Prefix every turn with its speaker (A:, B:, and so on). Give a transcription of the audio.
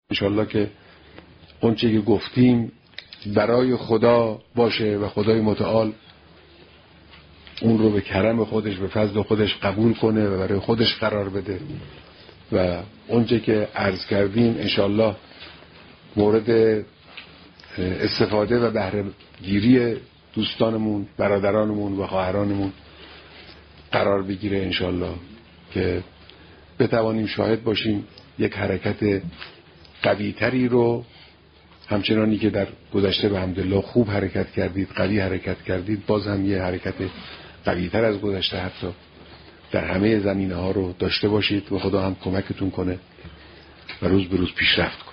A: انشالله که اونچه که گفتیم برای خدا باشه و خدای متعال اون رو به کرم خودش به فضل خودش قبول کنه و برای خودش قرار بده و اونچه که عرض کردیم انشالله مورد استفاده و بهره گیری دوستانمون، برادرانمون و خواهرانمون قرار بگیره انشالله، که بتوانیم شاهد باشیم یک حرکت قوی‌تری رو، همچنانی که در گذشته به حمدالله خوب حرکت کردید، قوی حرکت کردید، باز هم یه حرکت قوی‌تر از گذشته حتی در همه زمینه ها رو داشته باشید و خدا هم کمکتون کنه و روز به روز پیشرفت کنید.